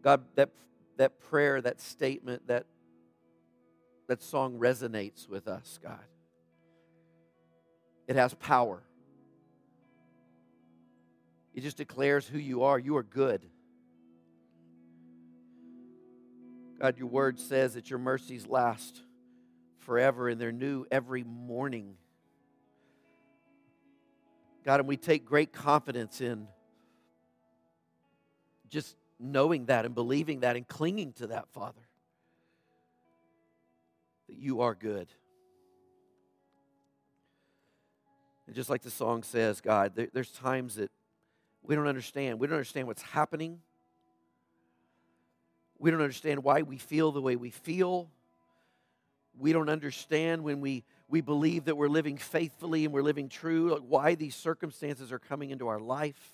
God, that prayer, that statement, that song resonates with us, God. It has power. It just declares who you are. You are good. God, your word says that your mercies last forever and they're new every morning. God, and we take great confidence in just knowing that and believing that and clinging to that, Father. That you are good. And just like the song says, God, there's times that we don't understand. We don't understand what's happening. We don't understand why we feel the way we feel. We don't understand when we believe that we're living faithfully and we're living true, like why these circumstances are coming into our life.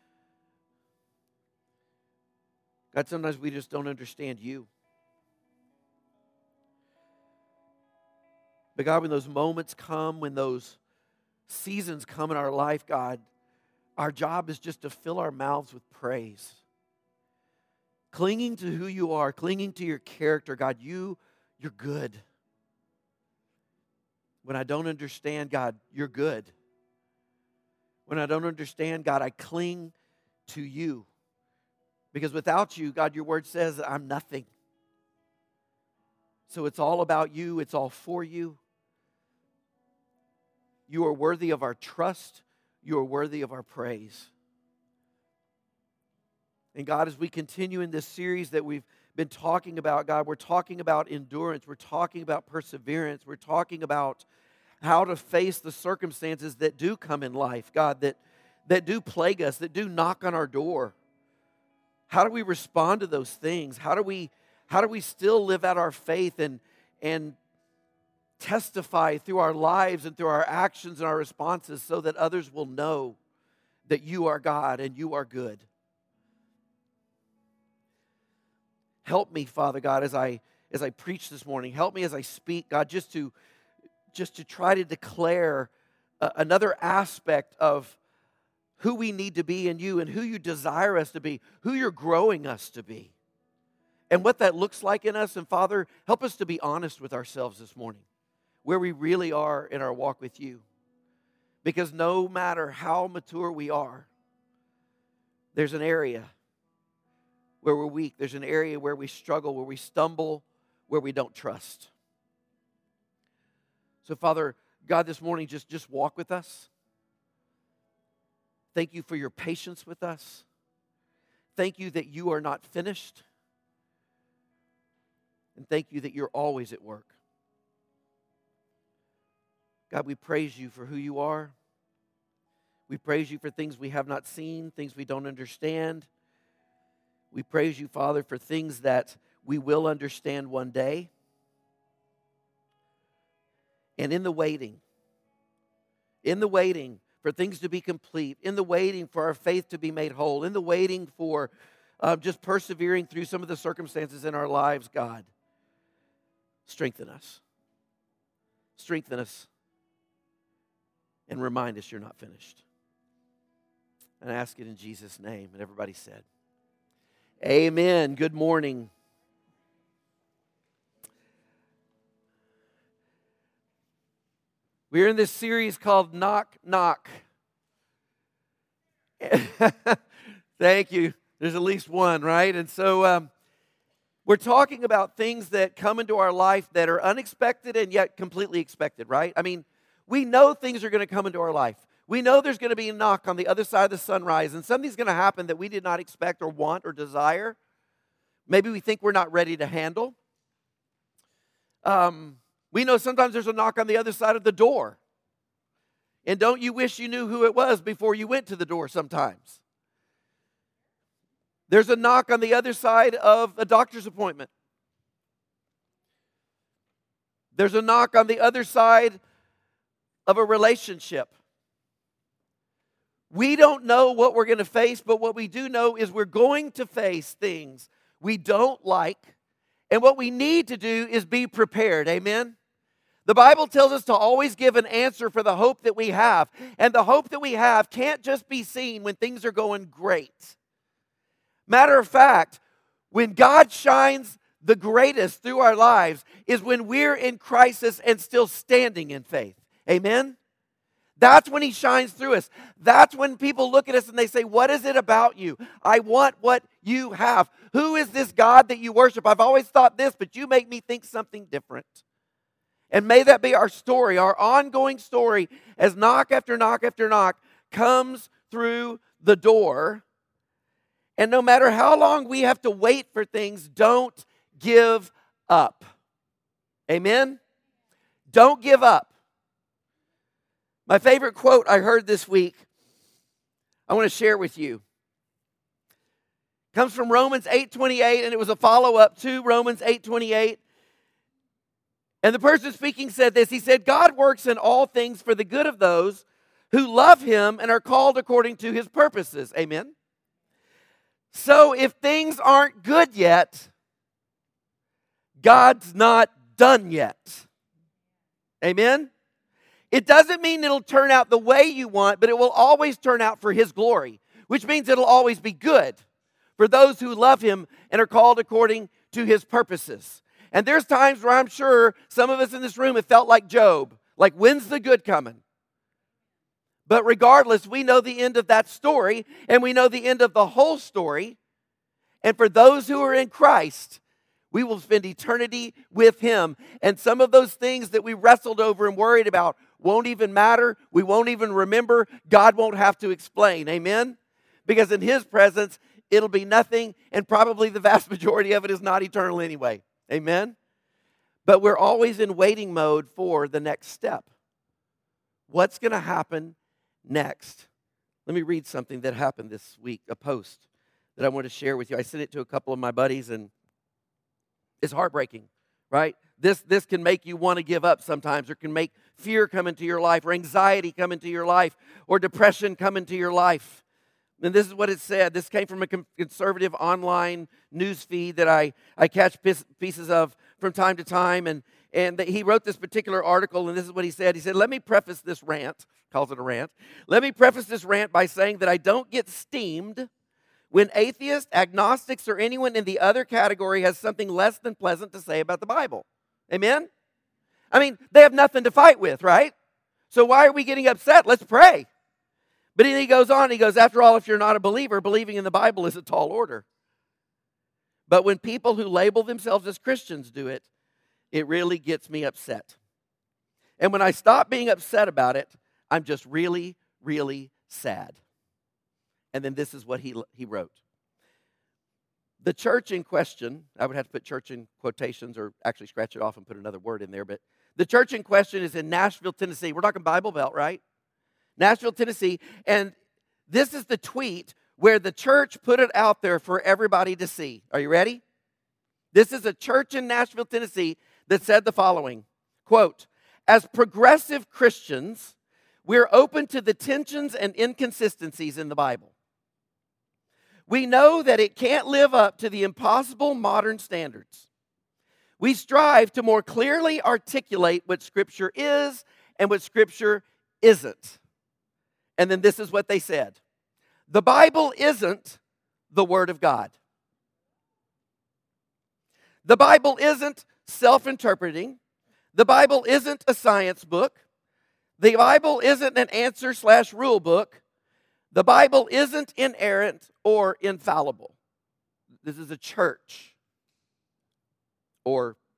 God, sometimes we just don't understand you. But God, when those moments come, when those seasons come in our life, God, our job is just to fill our mouths with praise. Clinging to who you are, clinging to your character, God, you're good. When I don't understand, God, you're good. When I don't understand, God, I cling to you. Because without you, God, your word says that I'm nothing. So it's all about you. It's all for you. You are worthy of our trust. You are worthy of our praise. And God, as we continue in this series that we've been talking about, God, we're talking about endurance. We're talking about perseverance. We're talking about how to face the circumstances that do come in life, God, that do plague us, that do knock on our door. How do we respond to those things? How do we still live out our faith and testify through our lives and through our actions and our responses so that others will know that you are God and you are good? Help me, Father God, as I preach this morning. Help me as I speak, God, just to try to declare another aspect of who we need to be in you and who you desire us to be, who you're growing us to be, and what that looks like in us. And Father, help us to be honest with ourselves this morning, where we really are in our walk with you. Because no matter how mature we are, there's an area where we're weak. There's an area where we struggle, where we stumble, where we don't trust. So, Father, God, this morning, just walk with us. Thank you for your patience with us. Thank you that you are not finished. And thank you that you're always at work. God, we praise you for who you are. We praise you for things we have not seen, things we don't understand. We praise you, Father, for things that we will understand one day. And in the waiting for things to be complete, in the waiting for our faith to be made whole, in the waiting for just persevering through some of the circumstances in our lives, God, strengthen us. Strengthen us and remind us you're not finished. And I ask it in Jesus' name. And everybody said, amen. Good morning. We're in this series called Knock, Knock. Thank you. There's at least one, right? And so we're talking about things that come into our life that are unexpected and yet completely expected, right? I mean, we know things are going to come into our life. We know there's going to be a knock on the other side of the sunrise, and something's going to happen that we did not expect or want or desire. Maybe we think we're not ready to handle. We know sometimes there's a knock on the other side of the door. And don't you wish you knew who it was before you went to the door sometimes? There's a knock on the other side of a doctor's appointment. There's a knock on the other side of a relationship. We don't know what we're going to face, but what we do know is we're going to face things we don't like, and what we need to do is be prepared. Amen? The Bible tells us to always give an answer for the hope that we have, and the hope that we have can't just be seen when things are going great. Matter of fact, When God shines the greatest through our lives is when we're in crisis and still standing in faith. Amen? That's when he shines through us. That's when people look at us and they say, what is it about you? I want what you have. Who is this God that you worship? I've always thought this, but you make me think something different. And may that be our story, our ongoing story, as knock after knock after knock comes through the door. And no matter how long we have to wait for things, don't give up. Amen? Don't give up. My favorite quote I heard this week, I want to share with you. Comes from Romans 8:28, and it was a follow-up to Romans 8:28. And the person speaking said this. He said, God works in all things for the good of those who love him and are called according to his purposes. Amen? So if things aren't good yet, God's not done yet. Amen? It doesn't mean it'll turn out the way you want, but it will always turn out for his glory, which means it'll always be good for those who love him and are called according to his purposes. And there's times where I'm sure some of us in this room have felt like Job, like when's the good coming? But regardless, we know the end of that story, and we know the end of the whole story. And for those who are in Christ, we will spend eternity with him. And some of those things that we wrestled over and worried about won't even matter. We won't even remember. God won't have to explain. Amen? Because in his presence, it'll be nothing, and probably the vast majority of it is not eternal anyway. Amen? But we're always in waiting mode for the next step. What's going to happen next? Let me read something that happened this week, a post that I want to share with you. I sent it to a couple of my buddies, and it's heartbreaking, right? This can make you want to give up sometimes, or can make fear come into your life, or anxiety come into your life, or depression come into your life. And this is what it said. This came from a conservative online news feed that I catch pieces of from time to time. And he wrote this particular article, and this is what he said. He said, let me preface this rant, calls it a rant. Let me preface this rant by saying that I don't get steamed when atheists, agnostics, or anyone in the other category has something less than pleasant to say about the Bible. Amen? I mean, they have nothing to fight with, right? So why are we getting upset? Let's pray. But then he goes on, he goes, after all, if you're not a believer, believing in the Bible is a tall order. But when people who label themselves as Christians do it, it really gets me upset. And when I stop being upset about it, I'm just really, really sad. And then this is what he wrote. The church in question, I would have to put church in quotations or actually scratch it off and put another word in there, but the church in question is in Nashville, Tennessee. We're talking Bible Belt, right? Nashville, Tennessee, and this is the tweet where the church put it out there for everybody to see. Are you ready? This is a church in Nashville, Tennessee that said the following, quote, as progressive Christians, we're open to the tensions and inconsistencies in the Bible. We know that it can't live up to the impossible modern standards. We strive to more clearly articulate what Scripture is and what Scripture isn't. And then this is what they said. The Bible isn't the Word of God. The Bible isn't self-interpreting. The Bible isn't a science book. The Bible isn't an answer/rule book. The Bible isn't inerrant or infallible. This is a church. Or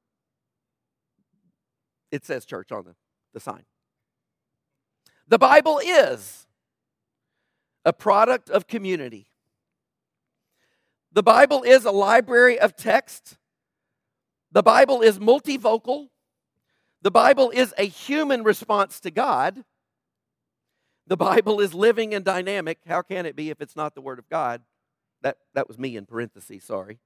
it says church on the sign. The Bible is a product of community. The Bible is a library of text. The Bible is multivocal. The Bible is a human response to God. The Bible is living and dynamic. How can it be if it's not the Word of God? That was me in parentheses, sorry.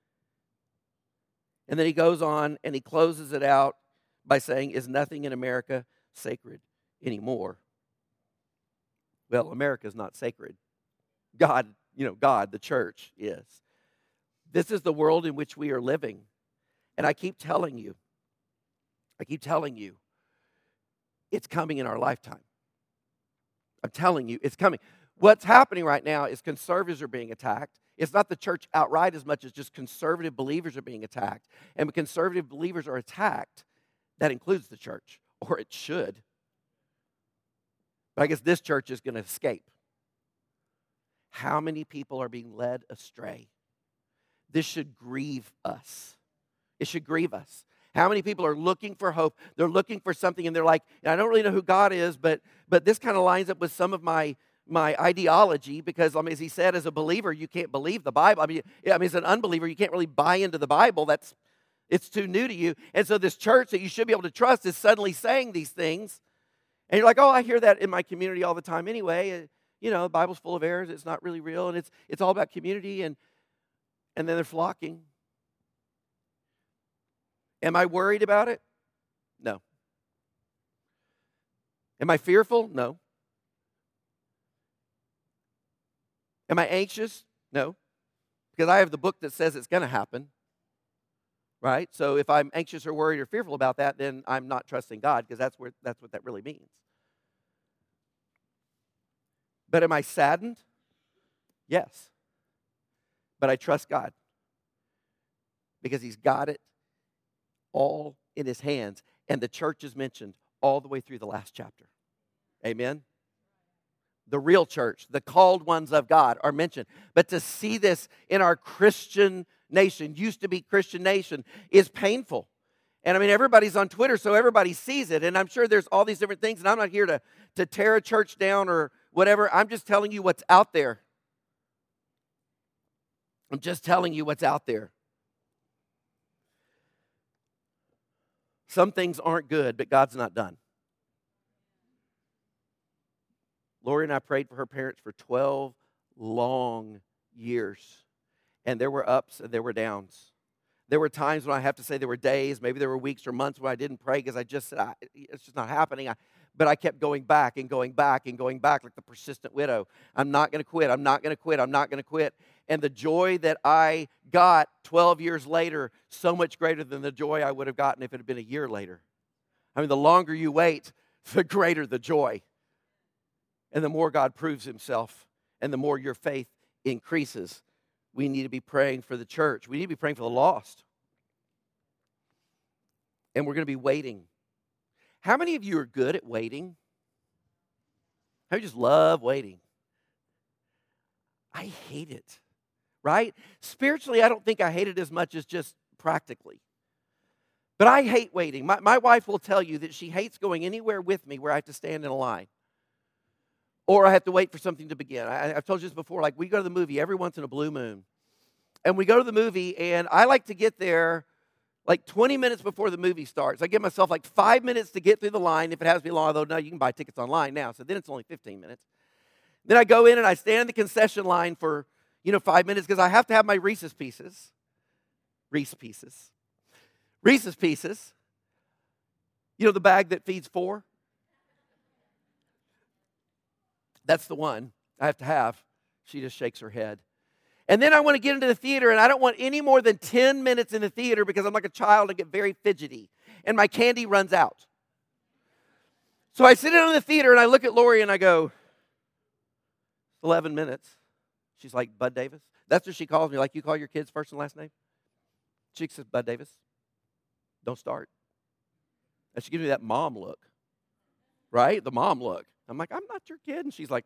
And then he goes on and he closes it out by saying, is nothing in America sacred anymore? Well, America is not sacred. God, the church is. This is the world in which we are living. And I keep telling you, it's coming in our lifetime. I'm telling you, it's coming. What's happening right now is conservatives are being attacked. It's not the church outright as much as just conservative believers are being attacked. And when conservative believers are attacked, that includes the church, or it should. But I guess this church is going to escape. How many people are being led astray? This should grieve us. It should grieve us. How many people are looking for hope? They're looking for something, and they're like, I don't really know who God is, but this kind of lines up with some of my ideology, because, as he said, as a believer, you can't believe the Bible. As an unbeliever, you can't really buy into the Bible. It's too new to you. And so this church that you should be able to trust is suddenly saying these things. And you're like, I hear that in my community all the time anyway. The Bible's full of errors. It's not really real. And it's all about community. And then they're flocking. Am I worried about it? No. Am I fearful? No. Am I anxious? No. Because I have the book that says it's going to happen. Right? So if I'm anxious or worried or fearful about that, then I'm not trusting God, because that's what that really means. But am I saddened? Yes. But I trust God, because he's got it all in his hands. And the church is mentioned all the way through the last chapter. Amen? The real church, the called ones of God are mentioned. But to see this in our Christian nation, used to be Christian nation, is painful. And everybody's on Twitter, so everybody sees it. And I'm sure there's all these different things. And I'm not here to tear a church down or whatever. I'm just telling you what's out there. I'm just telling you what's out there. Some things aren't good, but God's not done. Lori and I prayed for her parents for 12 long years. And there were ups and there were downs. There were times when I have to say there were days, maybe there were weeks or months when I didn't pray because I just said, it's just not happening. But I kept going back and going back and going back like the persistent widow. I'm not going to quit. I'm not going to quit. I'm not going to quit. And the joy that I got 12 years later, so much greater than the joy I would have gotten if it had been a year later. The longer you wait, the greater the joy. And the more God proves himself, and the more your faith increases. We need to be praying for the church. We need to be praying for the lost. And we're going to be waiting. How many of you are good at waiting? How many just love waiting? I hate it, right? Spiritually, I don't think I hate it as much as just practically. But I hate waiting. My wife will tell you that she hates going anywhere with me where I have to stand in a line. Or I have to wait for something to begin. I've told you this before. Like, we go to the movie every once in a blue moon. And we go to the movie, and I like to get there like 20 minutes before the movie starts. I give myself like 5 minutes to get through the line if it has to be long. Although, no, you can buy tickets online now. So then it's only 15 minutes. Then I go in, and I stand in the concession line for, 5 minutes because I have to have my Reese's Pieces. Reese's Pieces. The bag that feeds 4? That's the one I have to have. She just shakes her head. And then I want to get into the theater, and I don't want any more than 10 minutes in the theater because I'm like a child. I get very fidgety, and my candy runs out. So I sit down in the theater, and I look at Lori, and I go, 11 minutes. She's like, Bud Davis? That's what she calls me, like you call your kids first and last name? She says, Bud Davis, don't start. And she gives me that mom look, right? The mom look. I'm like, I'm not your kid. And she's like,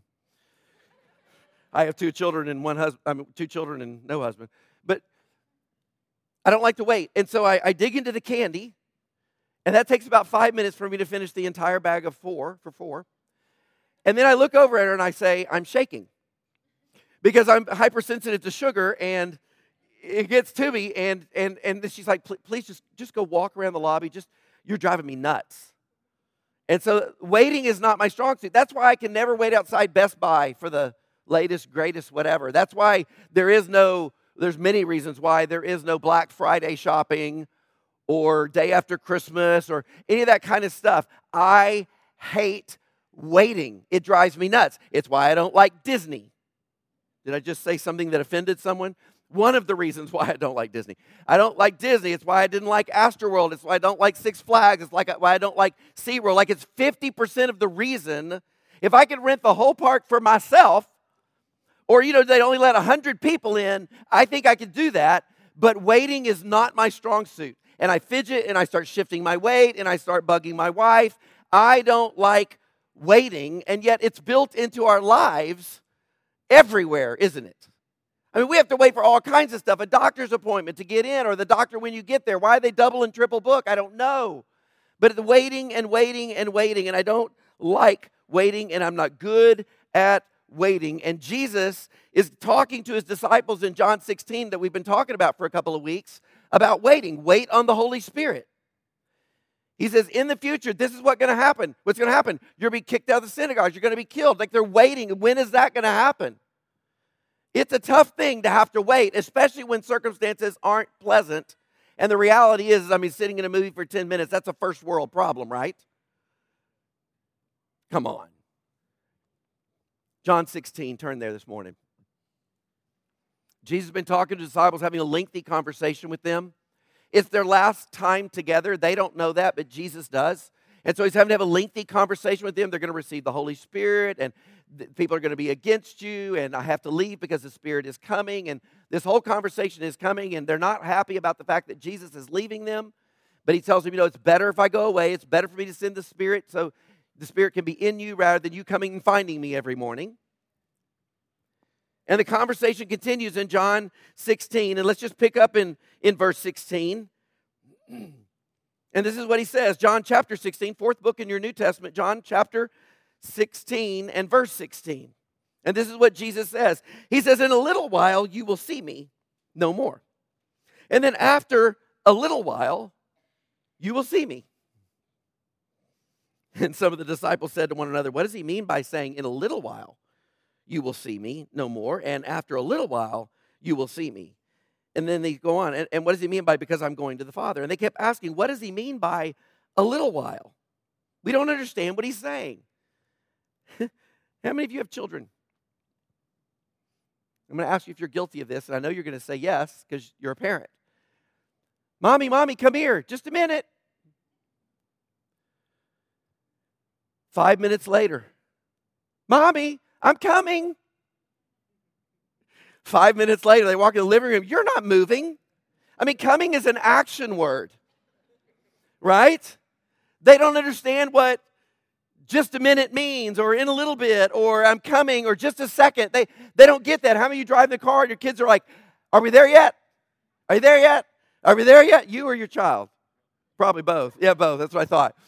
I have 2 children and 2 children and no husband. But I don't like to wait. And so I dig into the candy, and that takes about 5 minutes for me to finish the entire bag of 4 for 4. And then I look over at her and I say, I'm shaking. Because I'm hypersensitive to sugar, and it gets to me. And then she's like, please just go walk around the lobby. You're driving me nuts. And so waiting is not my strong suit. That's why I can never wait outside Best Buy for the latest, greatest, whatever. That's why there's many reasons why there is no Black Friday shopping or day after Christmas or any of that kind of stuff. I hate waiting. It drives me nuts. It's why I don't like Disney. Did I just say something that offended someone? One of the reasons why I don't like Disney. I don't like Disney. It's why I didn't like Astroworld. It's why I don't like Six Flags. It's why I don't like SeaWorld. Like, it's 50% of the reason. If I could rent the whole park for myself, Or, they only let 100 people in. I think I could do that, but waiting is not my strong suit. And I fidget and I start shifting my weight and I start bugging my wife. I don't like waiting, and yet it's built into our lives everywhere, isn't it? I mean, we have to wait for all kinds of stuff, a doctor's appointment to get in, or the doctor when you get there. Why they double and triple book? I don't know. But the waiting and waiting and waiting, and I don't like waiting, and I'm not good at waiting. And Jesus is talking to his disciples in John 16 that we've been talking about for a couple of weeks about waiting. Wait on the Holy Spirit. He says, in the future, this is what's going to happen. What's going to happen? You're going to be kicked out of the synagogues. You're going to be killed. Like they're waiting. When is that going to happen? It's a tough thing to have to wait, especially when circumstances aren't pleasant. And the reality is, sitting in a movie for 10 minutes, that's a first world problem, right? Come on. John 16, turn there this morning. Jesus has been talking to the disciples, having a lengthy conversation with them. It's their last time together. They don't know that, but Jesus does. And so he's having to have a lengthy conversation with them. They're going to receive the Holy Spirit, and people are going to be against you, and I have to leave because the Spirit is coming. And this whole conversation is coming, and they're not happy about the fact that Jesus is leaving them. But he tells them, it's better if I go away. It's better for me to send the Spirit so the Spirit can be in you rather than you coming and finding me every morning. And the conversation continues in John 16. And let's just pick up in verse 16. And this is what he says. John chapter 16, fourth book in your New Testament. John chapter 16 and verse 16. And this is what Jesus says. He says, in a little while you will see me no more. And then after a little while you will see me. And some of the disciples said to one another, what does he mean by saying in a little while you will see me no more, and after a little while you will see me? And then they go on, and what does he mean by because I'm going to the Father? And they kept asking, what does he mean by a little while? We don't understand what he's saying. How many of you have children? I'm going to ask you if you're guilty of this, and I know you're going to say yes because you're a parent. Mommy, come here, just a minute. 5 minutes later, Mommy, I'm coming. 5 minutes later, they walk in the living room. You're not moving. Coming is an action word, right? They don't understand what just a minute means, or in a little bit, or I'm coming, or just a second. They don't get that. How many of you drive the car and your kids are like, are we there yet? Are you there yet? Are we there yet? You or your child? Probably both. Yeah, both. That's what I thought.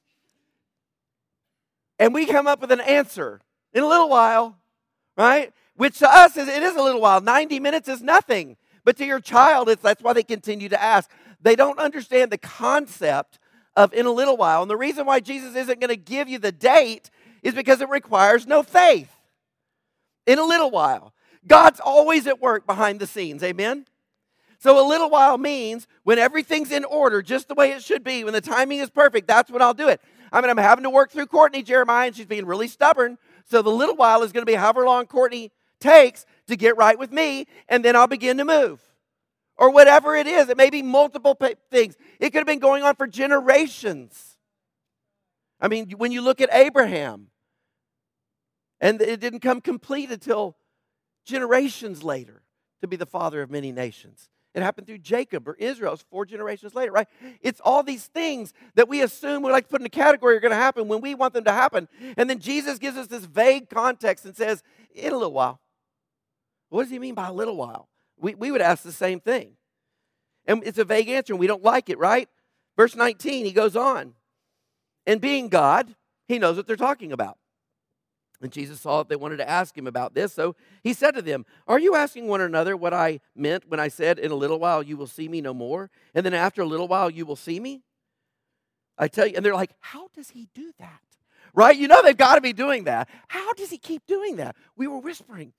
And we come up with an answer in a little while, right? Which to us, it is a little while. 90 minutes is nothing. But to your child, that's why they continue to ask. They don't understand the concept of in a little while. And the reason why Jesus isn't going to give you the date is because it requires no faith. In a little while. God's always at work behind the scenes. Amen? So a little while means when everything's in order, just the way it should be, when the timing is perfect, that's when I'll do it. I'm having to work through Courtney, Jeremiah, and she's being really stubborn. So the little while is going to be however long Courtney takes to get right with me, and then I'll begin to move. Or whatever it is. It may be multiple things. It could have been going on for generations. When you look at Abraham, and it didn't come complete until generations later to be the father of many nations. It happened through Jacob or Israel. It's 4 generations later, right? It's all these things that we assume we like to put in a category are going to happen when we want them to happen. And then Jesus gives us this vague context and says, in a little while. What does he mean by a little while? We would ask the same thing. And it's a vague answer, and we don't like it, right? Verse 19, he goes on. And being God, he knows what they're talking about. And Jesus saw that they wanted to ask him about this, so he said to them, are you asking one another what I meant when I said, in a little while you will see me no more, and then after a little while you will see me? I tell you, and they're like, how does he do that? Right? They've got to be doing that. How does he keep doing that? We were whispering.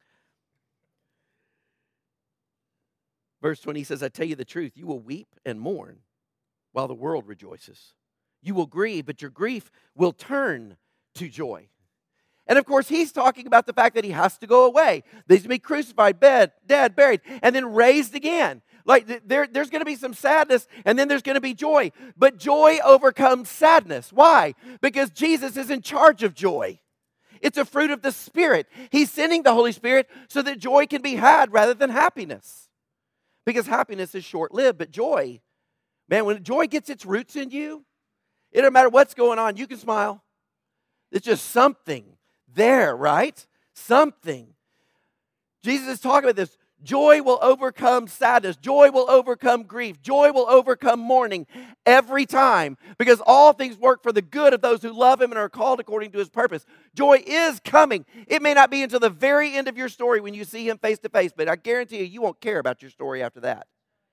Verse 20 says, I tell you the truth, you will weep and mourn while the world rejoices. You will grieve, but your grief will turn to joy. And of course, he's talking about the fact that he has to go away. That he's going to be crucified, dead, buried, and then raised again. Like there's going to be some sadness, and then there's going to be joy. But joy overcomes sadness. Why? Because Jesus is in charge of joy. It's a fruit of the Spirit. He's sending the Holy Spirit so that joy can be had rather than happiness. Because happiness is short-lived, but joy, man, when joy gets its roots in you, it doesn't matter what's going on, you can smile. It's just something there, right? Something. Jesus is talking about this. Joy will overcome sadness. Joy will overcome grief. Joy will overcome mourning every time, because all things work for the good of those who love Him and are called according to His purpose. Joy is coming. It may not be until the very end of your story when you see Him face to face, but I guarantee you, you won't care about your story after that.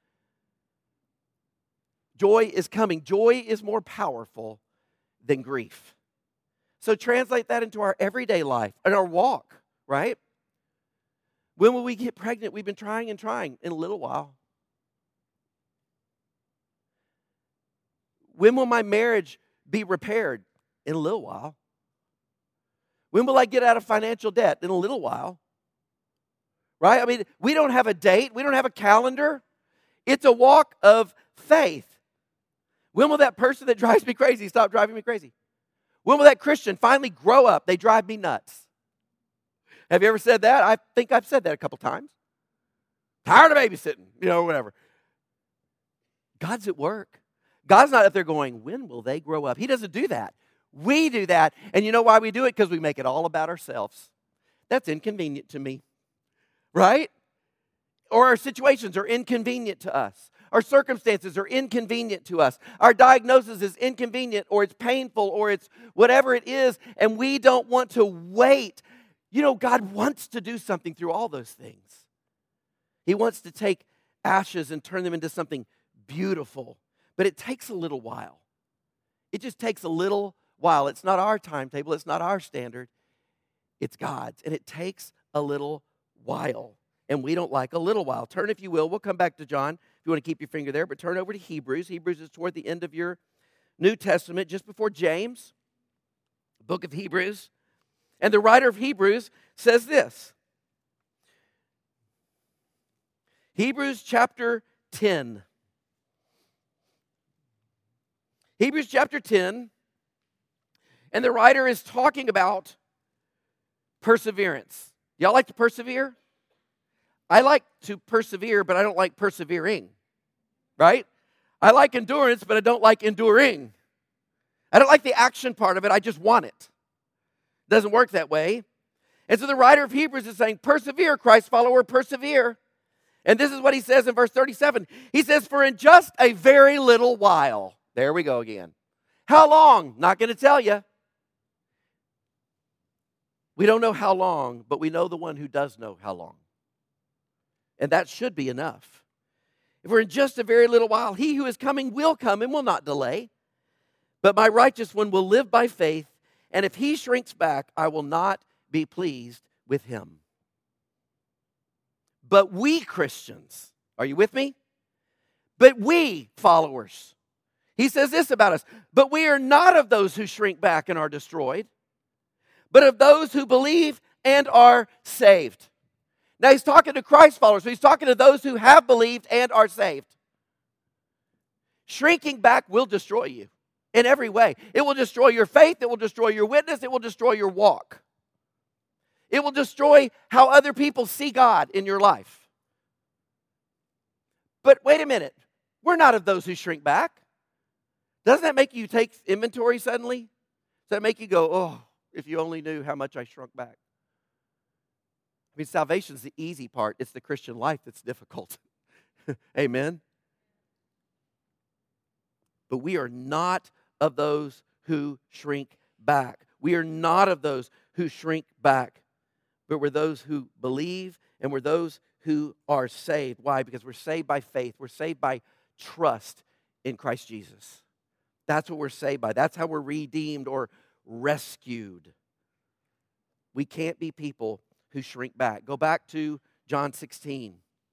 Joy is coming. Joy is more powerful than grief. So translate that into our everyday life and our walk, right? When will we get pregnant? We've been trying and trying. In a little while. When will my marriage be repaired? In a little while. When will I get out of financial debt? In a little while. Right? I mean, we don't have a date. We don't have a calendar. It's a walk of faith. When will that person that drives me crazy stop driving me crazy? When will that Christian finally grow up? They drive me nuts. Have you ever said that? I think I've said that a couple times. Tired of babysitting, whatever. God's at work. God's not up there going, when will they grow up? He doesn't do that. We do that. And you know why we do it? Because we make it all about ourselves. That's inconvenient to me. Right? Or our situations are inconvenient to us. Our circumstances are inconvenient to us. Our diagnosis is inconvenient, or it's painful, or it's whatever it is, and we don't want to wait. God wants to do something through all those things. He wants to take ashes and turn them into something beautiful. But it takes a little while. It just takes a little while. It's not our timetable. It's not our standard. It's God's. And it takes a little while. And we don't like a little while. Turn, if you will. We'll come back to John if you want to keep your finger there. But turn over to Hebrews. Hebrews is toward the end of your New Testament, just before James, book of Hebrews. And the writer of Hebrews says this. Hebrews chapter 10. Hebrews chapter 10. And the writer is talking about perseverance. Y'all like to persevere? I like to persevere, but I don't like persevering. Right? I like endurance, but I don't like enduring. I don't like the action part of it. I just want it. Doesn't work that way. And so the writer of Hebrews is saying, persevere, Christ follower, persevere. And this is what he says in verse 37. He says, for in just a very little while. There we go again. How long? Not going to tell you. We don't know how long, but we know the one who does know how long. And that should be enough. If we're in just a very little while, he who is coming will come and will not delay. But my righteous one will live by faith. And if he shrinks back, I will not be pleased with him. But we Christians, are you with me? But we followers. He says this about us. But we are not of those who shrink back and are destroyed, but of those who believe and are saved. Now he's talking to Christ followers, so he's talking to those who have believed and are saved. Shrinking back will destroy you. In every way. It will destroy your faith. It will destroy your witness. It will destroy your walk. It will destroy how other people see God in your life. But wait a minute. We're not of those who shrink back. Doesn't that make you take inventory suddenly? Does that make you go, oh, if you only knew how much I shrunk back? I mean, salvation's the easy part. It's the Christian life that's difficult. Amen? But we are not of those who shrink back. We are not of those who shrink back, but we're those who believe and we're those who are saved. Why? Because we're saved by faith. We're saved by trust in Christ Jesus. That's what we're saved by. That's how we're redeemed or rescued. We can't be people who shrink back. Go back to John 16.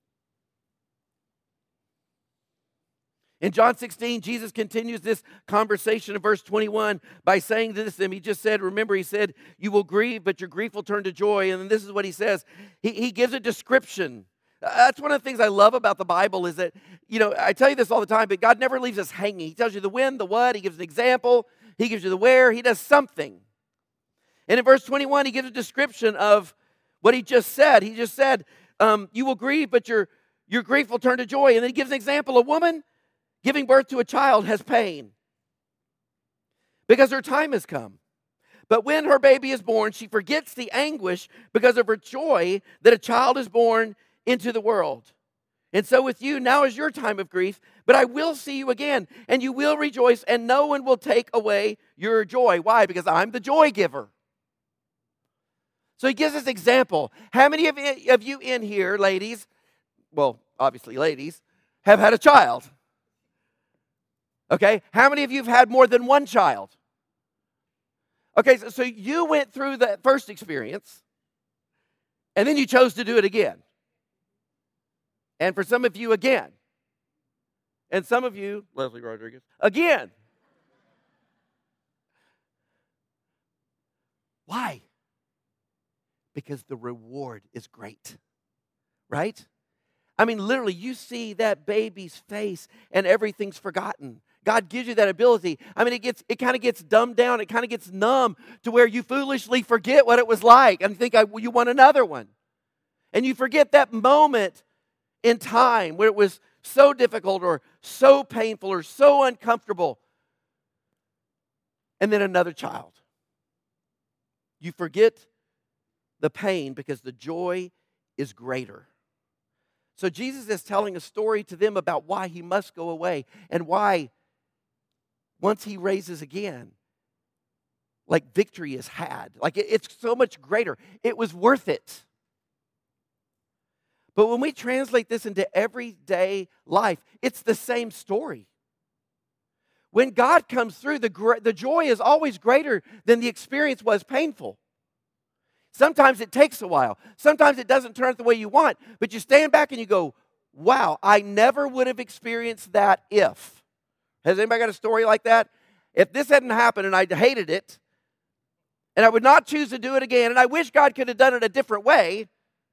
In John 16, Jesus continues this conversation in verse 21 by saying this to them. He just said, remember, he said, you will grieve, but your grief will turn to joy. And then this is what he says. He gives a description. That's one of the things I love about the Bible is that, I tell you this all the time, but God never leaves us hanging. He tells you the when, the what. He gives an example. He gives you the where. He does something. And in verse 21, he gives a description of what he just said. He just said, you will grieve, but your grief will turn to joy. And then he gives an example. A woman giving birth to a child has pain because her time has come. But when her baby is born, she forgets the anguish because of her joy that a child is born into the world. And so with you, now is your time of grief, but I will see you again, and you will rejoice, and no one will take away your joy. Why? Because I'm the joy giver. So he gives this example. How many of you in here, ladies, well, obviously ladies, have had a child? Okay, how many of you have had more than one child? Okay, so you went through the first experience, and then you chose to do it again. And for some of you, again. And some of you, Leslie Rodriguez, again. Why? Because the reward is great, right? I mean, literally, you see that baby's face and everything's forgotten. God gives you that ability. I mean, it kind of gets dumbed down. It kind of gets numb to where you foolishly forget what it was like and think you want another one. And you forget that moment in time where it was so difficult or so painful or so uncomfortable. And then another child. You forget the pain because the joy is greater. So Jesus is telling a story to them about why he must go away and why once he raises again, like victory is had. Like it's so much greater. It was worth it. But when we translate this into everyday life, it's the same story. When God comes through, the joy is always greater than the experience was painful. Sometimes it takes a while. Sometimes it doesn't turn out the way you want. But you stand back and you go, wow, I never would have experienced that if. Has anybody got a story like that? If this hadn't happened and I hated it, and I would not choose to do it again, and I wish God could have done it a different way,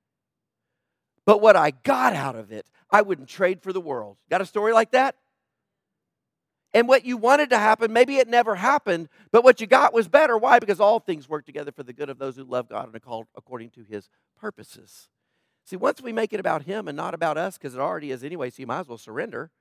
but what I got out of it, I wouldn't trade for the world. Got a story like that? And what you wanted to happen, maybe it never happened, but what you got was better. Why? Because all things work together for the good of those who love God and are called according to his purposes. See, once we make it about him and not about us, because it already is anyway, so you might as well surrender,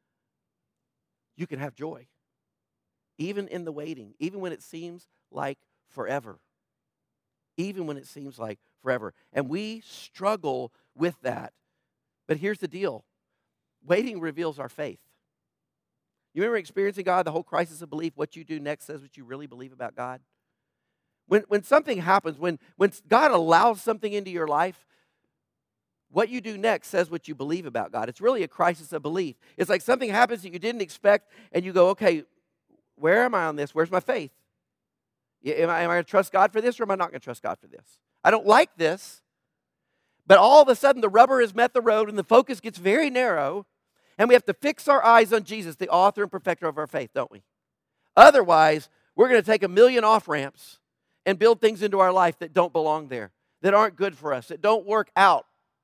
you can have joy. Even in the waiting, even when it seems like forever. Even when it seems like forever. And we struggle with that. But here's the deal. Waiting reveals our faith. You remember experiencing God, the whole crisis of belief, what you do next says what you really believe about God? When something happens, when God allows something into your life, what you do next says what you believe about God. It's really a crisis of belief. It's like something happens that you didn't expect, and you go, okay, where am I on this? Where's my faith? Am I going to trust God for this, or am I not going to trust God for this? I don't like this, but all of a sudden the rubber has met the road, and the focus gets very narrow, and we have to fix our eyes on Jesus, the author and perfecter of our faith, don't we? Otherwise, we're going to take a million off-ramps and build things into our life that don't belong there, that aren't good for us, that don't work out.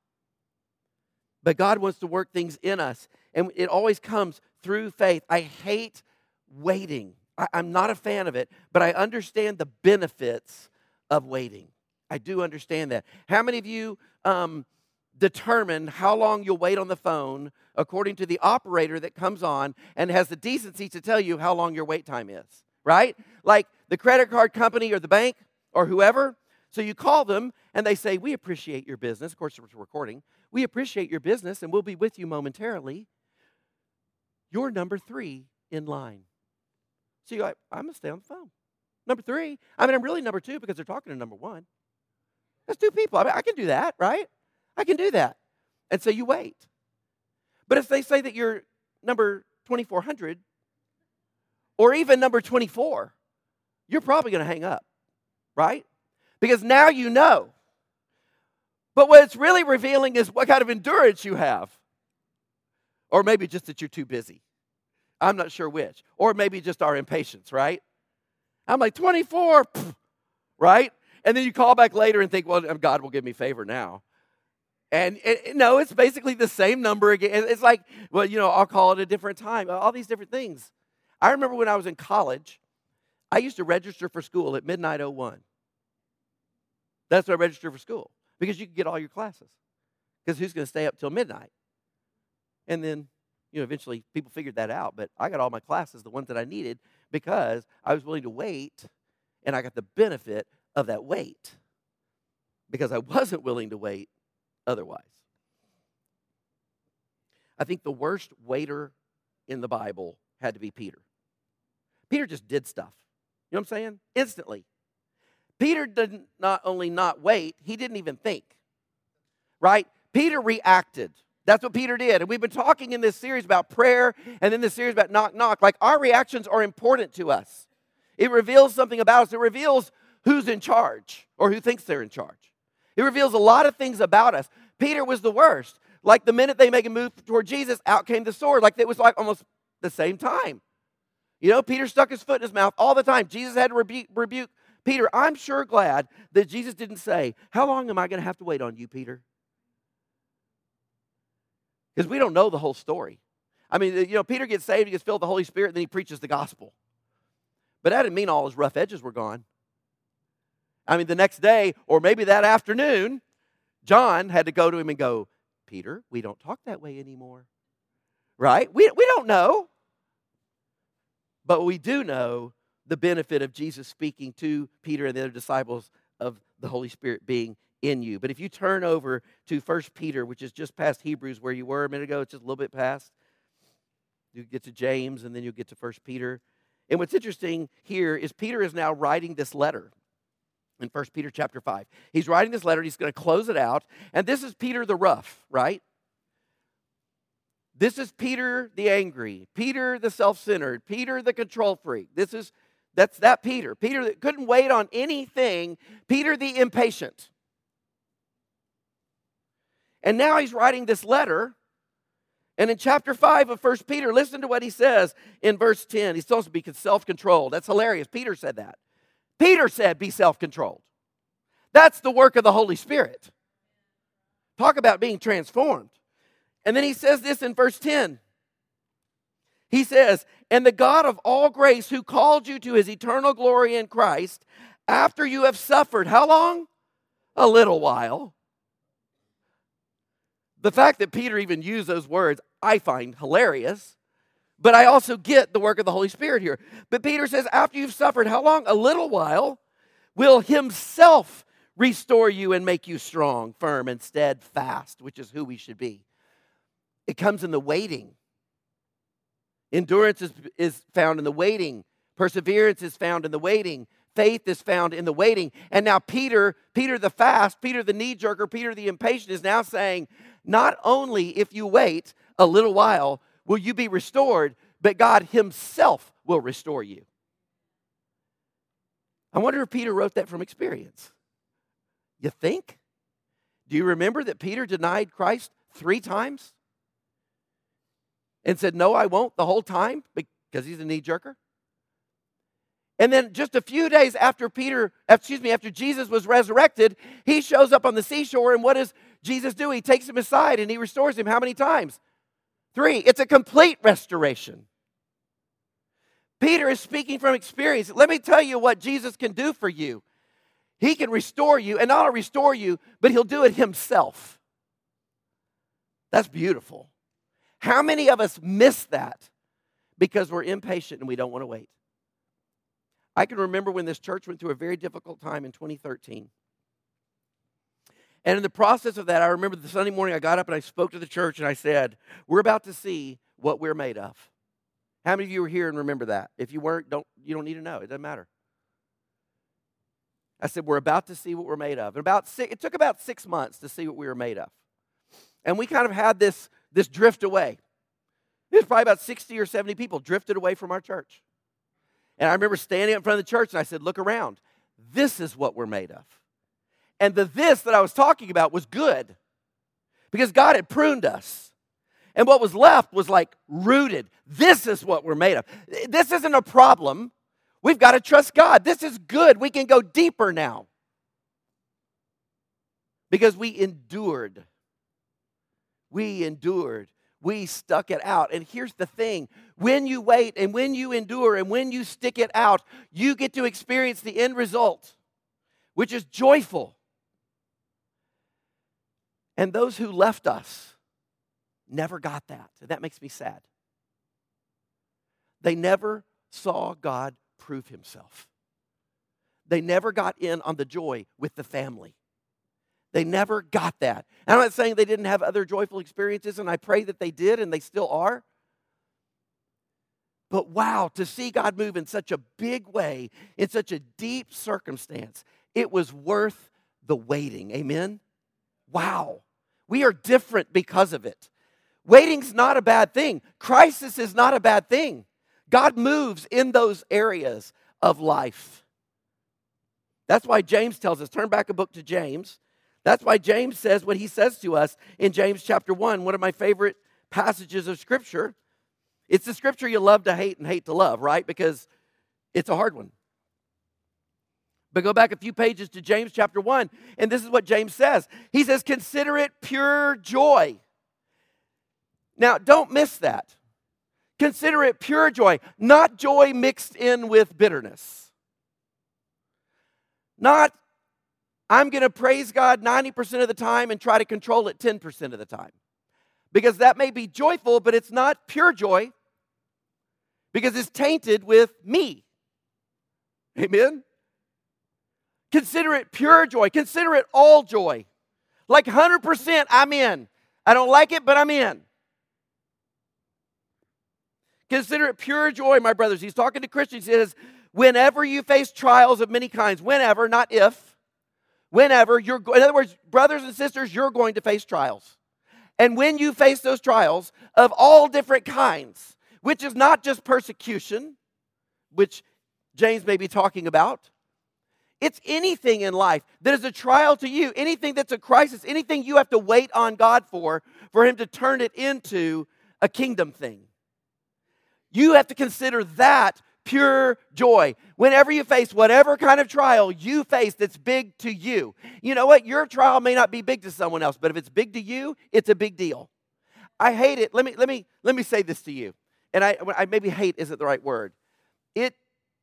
But God wants to work things in us, and it always comes through faith. I hate waiting. I'm not a fan of it, but I understand the benefits of waiting. I do understand that. How many of you determine how long you'll wait on the phone according to the operator that comes on and has the decency to tell you how long your wait time is, right? Like the credit card company or the bank or whoever. So you call them and they say, we appreciate your business. Of course, it's recording. We appreciate your business and we'll be with you momentarily. You're number 3 in line. So you're like, I'm going to stay on the phone. Number 3. I mean, I'm really number 2 because they're talking to number 1. That's 2 people. I mean, I can do that, right? I can do that. And so you wait. But if they say that you're number 2400 or even number 24, you're probably going to hang up, right? Because now you know. But what it's really revealing is what kind of endurance you have. Or maybe just that you're too busy. I'm not sure which. Or maybe just our impatience, right? I'm like, 24, right? And then you call back later and think, well, God will give me favor now. And no, it's basically the same number again. It's like, well, I'll call it a different time. All these different things. I remember when I was in college, I used to register for school at midnight 01. That's why I registered for school, because you can get all your classes. Because who's going to stay up till midnight? And then, eventually people figured that out. But I got all my classes, the ones that I needed, because I was willing to wait, and I got the benefit of that wait, because I wasn't willing to wait otherwise. I think the worst waiter in the Bible had to be Peter. Peter just did stuff. You know what I'm saying? Instantly. Peter did not only not wait, he didn't even think. Right? Peter reacted. That's what Peter did. And we've been talking in this series about prayer and then this series about knock, knock. Like, our reactions are important to us. It reveals something about us. It reveals who's in charge or who thinks they're in charge. It reveals a lot of things about us. Peter was the worst. Like, the minute they make a move toward Jesus, out came the sword. Like, it was like almost the same time. Peter stuck his foot in his mouth all the time. Jesus had to rebuke Peter. I'm sure glad that Jesus didn't say, how long am I going to have to wait on you, Peter? Because we don't know the whole story. I mean, Peter gets saved, he gets filled with the Holy Spirit, and then he preaches the gospel. But that didn't mean all his rough edges were gone. I mean, the next day, or maybe that afternoon, John had to go to him and go, Peter, we don't talk that way anymore. Right? We don't know. But we do know the benefit of Jesus speaking to Peter and the other disciples of the Holy Spirit being in you. But if you turn over to 1 Peter, which is just past Hebrews where you were a minute ago, it's just a little bit past. You get to James and then you'll get to 1 Peter. And what's interesting here is Peter is now writing this letter in 1 Peter chapter 5. He's writing this letter. He's going to close it out. And this is Peter the rough, right? This is Peter the angry, Peter the self-centered, Peter the control freak. That's that Peter. Peter that couldn't wait on anything. Peter the impatient. And now he's writing this letter. And in chapter 5 of 1 Peter, listen to what he says in verse 10. He's supposed to be self-controlled. That's hilarious. Peter said that. Peter said, be self-controlled. That's the work of the Holy Spirit. Talk about being transformed. And then he says this in verse 10. He says, and the God of all grace who called you to his eternal glory in Christ, after you have suffered, how long? A little while. The fact that Peter even used those words, I find hilarious. But I also get the work of the Holy Spirit here. But Peter says, after you've suffered, how long? A little while. Will himself restore you and make you strong, firm, and steadfast, which is who we should be. It comes in the waiting. Endurance is found in the waiting. Perseverance is found in the waiting. Faith is found in the waiting. And now Peter the fast, Peter the knee-jerker, Peter the impatient is now saying, not only if you wait a little while will you be restored, but God himself will restore you. I wonder if Peter wrote that from experience. You think? Do you remember that Peter denied Christ 3 times? And said, no, I won't the whole time because he's a knee-jerker? And then just a few days after Jesus was resurrected, he shows up on the seashore, and what does Jesus do? He takes him aside and he restores him how many times? 3. It's a complete restoration. Peter is speaking from experience. Let me tell you what Jesus can do for you. He can restore you, and not only restore you, but he'll do it himself. That's beautiful. How many of us miss that because we're impatient and we don't want to wait? I can remember when this church went through a very difficult time in 2013. And in the process of that, I remember the Sunday morning I got up and I spoke to the church and I said, we're about to see what we're made of. How many of you were here and remember that? If you weren't, you don't need to know. It doesn't matter. I said, we're about to see what we're made of. And it took about 6 months to see what we were made of. And we kind of had this drift away. There's probably about 60 or 70 people drifted away from our church. And I remember standing up in front of the church and I said, look around. This is what we're made of. And this that I was talking about was good because God had pruned us. And what was left was like rooted. This is what we're made of. This isn't a problem. We've got to trust God. This is good. We can go deeper now. Because we endured. We stuck it out. And here's the thing. When you wait and when you endure and when you stick it out, you get to experience the end result, which is joyful. And those who left us never got that. And that makes me sad. They never saw God prove himself. They never got in on the joy with the family. They never got that. And I'm not saying they didn't have other joyful experiences, and I pray that they did, and they still are. But wow, to see God move in such a big way, in such a deep circumstance, it was worth the waiting. Amen? Wow. We are different because of it. Waiting's not a bad thing. Crisis is not a bad thing. God moves in those areas of life. That's why James tells us, turn back a book to James. That's why James says what he says to us in James chapter 1, one of my favorite passages of Scripture. It's the Scripture you love to hate and hate to love, right? Because it's a hard one. But go back a few pages to James chapter 1, and this is what James says. He says, consider it pure joy. Now, don't miss that. Consider it pure joy, not joy mixed in with bitterness. Not, I'm going to praise God 90% of the time and try to control it 10% of the time. Because that may be joyful, but it's not pure joy. Because it's tainted with me. Amen? Consider it pure joy. Consider it all joy. Like 100% I'm in. I don't like it, but I'm in. Consider it pure joy, my brothers. He's talking to Christians. He says, whenever you face trials of many kinds, whenever, not if, whenever, in other words, brothers and sisters, you're going to face trials. And when you face those trials of all different kinds, which is not just persecution, which James may be talking about, it's anything in life that is a trial to you, anything that's a crisis, anything you have to wait on God for him to turn it into a kingdom thing. You have to consider that pure joy. Whenever you face whatever kind of trial you face that's big to you. You know what? Your trial may not be big to someone else, but if it's big to you, it's a big deal. I hate it. Let me say this to you. And I maybe hate isn't the right word. It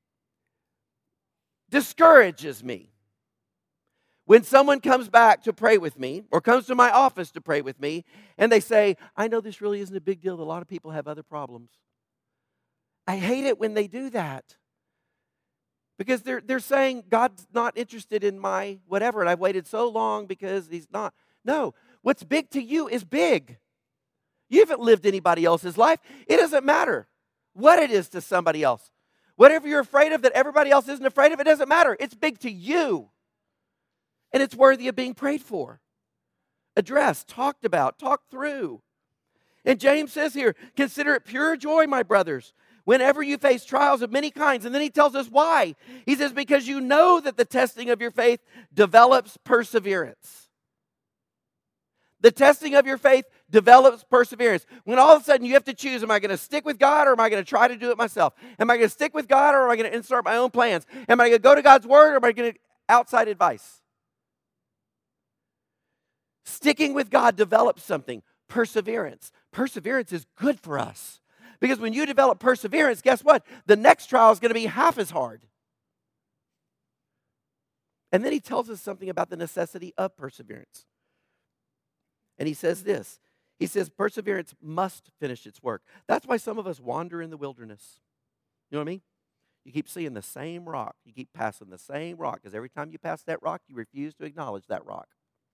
discourages me when someone comes back to pray with me or comes to my office to pray with me and they say, I know this really isn't a big deal. A lot of people have other problems. I hate it when they do that because they're saying God's not interested in my whatever, and I've waited so long because he's not. No, what's big to you is big. You haven't lived anybody else's life. It doesn't matter what it is to somebody else. Whatever you're afraid of that everybody else isn't afraid of, it doesn't matter. It's big to you, and it's worthy of being prayed for, addressed, talked about, talked through. And James says here, consider it pure joy, my brothers, whenever you face trials of many kinds. And then he tells us why. He says, because you know that the testing of your faith develops perseverance. The testing of your faith develops perseverance. When all of a sudden you have to choose, am I going to stick with God or am I going to try to do it myself? Am I going to stick with God or am I going to insert my own plans? Am I going to go to God's word or am I going to outside advice? Sticking with God develops something, perseverance. Perseverance is good for us. Because when you develop perseverance, guess what? The next trial is going to be half as hard. And then he tells us something about the necessity of perseverance. And he says this. He says perseverance must finish its work. That's why some of us wander in the wilderness. You know what I mean? You keep seeing the same rock. You keep passing the same rock. Because every time you pass that rock, you refuse to acknowledge that rock.